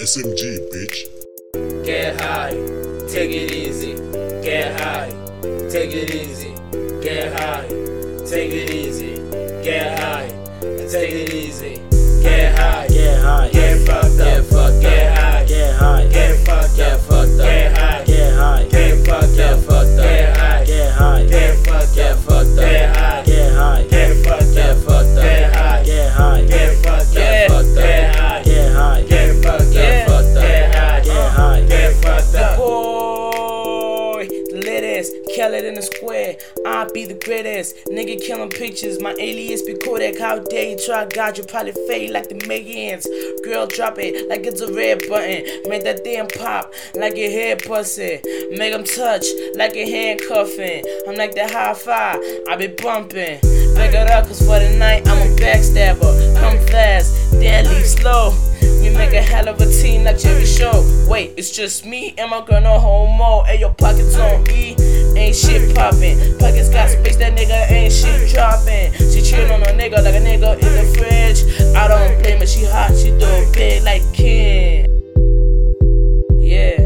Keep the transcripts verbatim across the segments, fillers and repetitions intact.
S M G, bitch. Get high, take it easy. Get high, take it easy. Get high, take it easy. Get high, take it easy. Get high, Get high, get fucked up, get fucked get up, high, get high, get fucked get up, fucked up, get high, get high, get fucked get up, fucked up, get high, get high, get fucked get up, fucked up, get high, get high, get fucked get up, fucked up, get high, get high, get fucked get up, fucked up, get high, get high, get fucked up, get fucked up, get high, get high, get fucked up. Boy, the latest, kill it in the square. I be the greatest, nigga killing pictures. My alias be Kodak. How dare you try God? You probably fade like the Megans. Girl, drop it like it's a red button. Make that damn pop like your head pussy. Make them touch like a handcuffing. I'm like the high five, I be bumping. Back it up, cause for the night I'm a backstabber. Come fast, then leave slow. We make a hell of a team like Jerry Show. Wait, it's just me and my girl, no homo. And your pockets on E, ain't shit poppin'. Pockets got space, that nigga ain't shit dropping. She chillin' on a nigga like a nigga in the fridge. I don't blame her, she hot, she do it big like Ken. Yeah.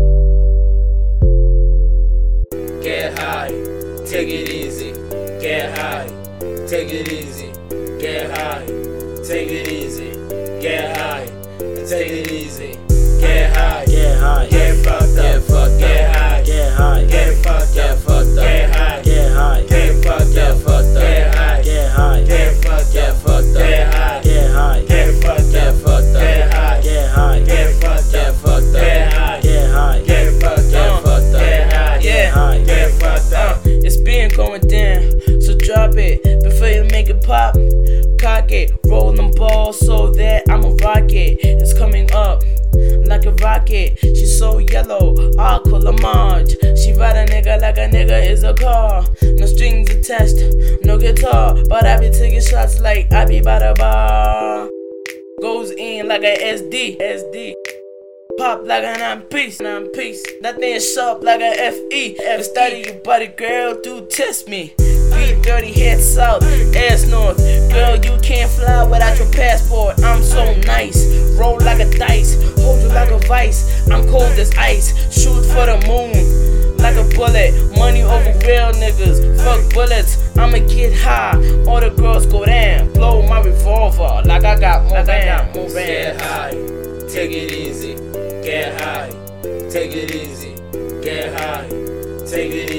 Get high, take it easy. Get high, take it easy. Get high, take it easy. Get high, take it easy. Get high, Get high, get fucked get up, fucked up, get high, get high, get fucked get up, fucked up, get high, get high, get fucked get up, fucked up, get high, get high, get fucked get up, fucked up, get high, get high, get fucked get up, fucked up, get high, get high, get fucked get up, fucked up, get high, get high, get fucked get up, fucked up, get high, get high, get fucked up. Uh, it's been going down, so drop it before you make it pop. Cock it, roll them balls so that I'ma rock it. It's coming up like a rocket. She's so yellow, I call her Marge. She ride a nigga like a nigga is a car. No strings attached, no guitar, but I be taking shots like I be by the bar. Goes in like a S D, S D. Pop like a nine piece, nine piece. That thing is sharp like a F E. F study your body, girl, do test me. Be dirty, head south, ass north. Girl, you can't fly without your passport. I'm so nice, roll like a dice, hold you like a vice. I'm cold as ice, shoot for the moon like a bullet. Money over real niggas, fuck bullets. I'ma get high, all the girls go down. Blow my revolver like I got more like I got more Get high, take it easy. Get high, take it easy. Get high, take it easy.